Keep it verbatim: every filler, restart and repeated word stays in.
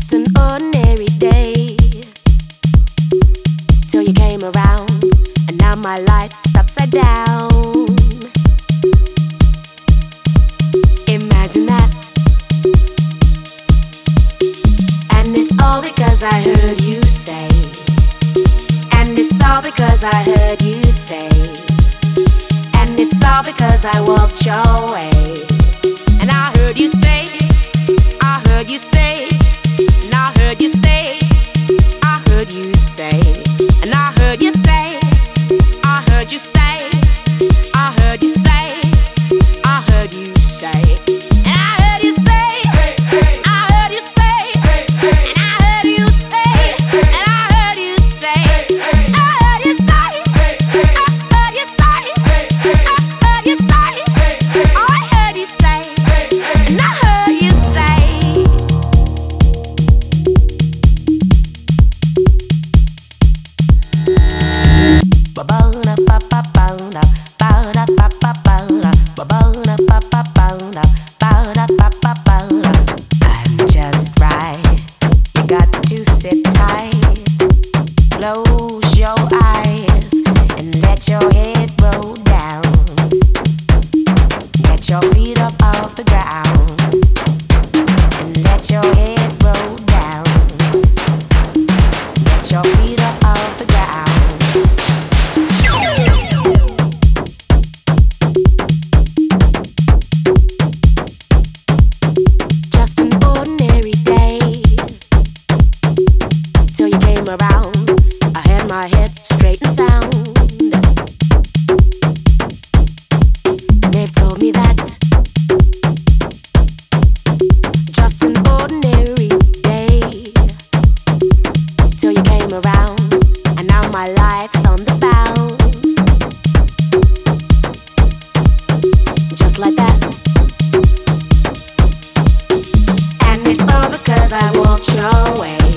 Just an ordinary day till you came around, and now my life's upside down. Imagine that. And it's all because I heard you say. And it's all because I heard you say. And it's all because I walked your way. And I heard you say, I heard you say, and I heard you say, I heard you say, and I heard you say, I heard you say, I heard you say, I heard you say, and I heard you say, I heard you say, and I heard you say, and I heard you say, I heard you say, I heard you say, I heard you say, I heard you say, and I heard you say. I'm just right. You got to sit tight. Close your eyes and let your head roll down. Get your feet up off the ground and let your head roll down. Get your feet up off the ground. Just an ordinary day till you came around. I had my head straight and sound, and they've told me that. Just an ordinary day till you came around, and now my life's on the bounce. Just like that. And it's all because I walked your way.